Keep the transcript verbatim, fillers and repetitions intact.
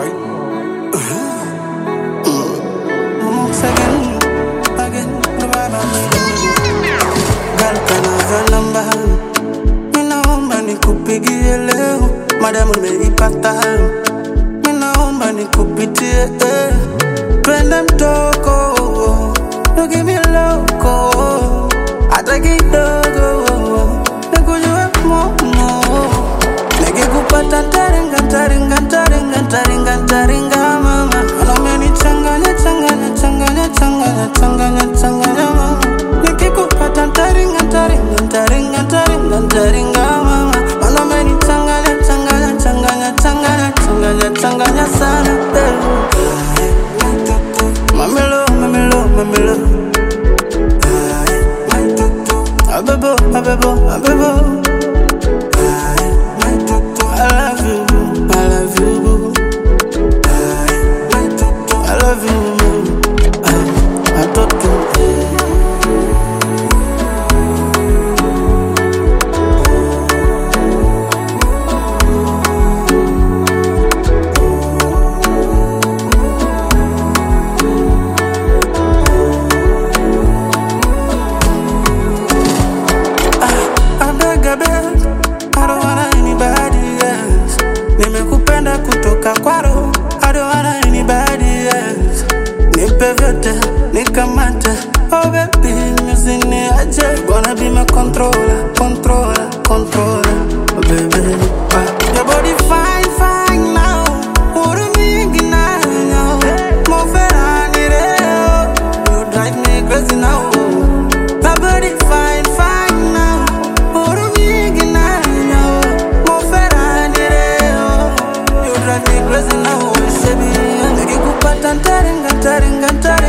Alright. Once again, again, girl, can I have your number? Minaomba nikupigie leo, madamu nimeipata. Minaomba nikupitie, eh. Twende mtoko, you give me loco, hata kidogo, nikujue momo. Nikikupata taringa, taringa, taringa, taringa, taringa, mama. Unamenichanganya, changanya, changanya, changanya, changanya, changanya, mama. Nikikupata taringa, taringa, taringa, taringa, taringa, mama. Unamenichanganya, changanya, changanya, changanya, changanya, changanya sana, eh. Mamelo, mamelo, mamelo. Abebo, abebo, abebo. I love you, I love you, I love you, I, I don't do. I beg, I beg, I don't wanna anybody else. Nimekupenda kutoka kwa roho, I don't wanna anybody else. Nipe vyote, nikamate, oh baby, usiniache. Gonna be my controller, controller, controller, oh baby. Uh, your body fine, fine now. Uru mingi na now. Mo ferrani reo, you drive me crazy now. Your body fine, fine now. Uru mingi na now. Mo ferrani reo, you drive me crazy now. Baby, nikikupata taringa, taringa, taringa.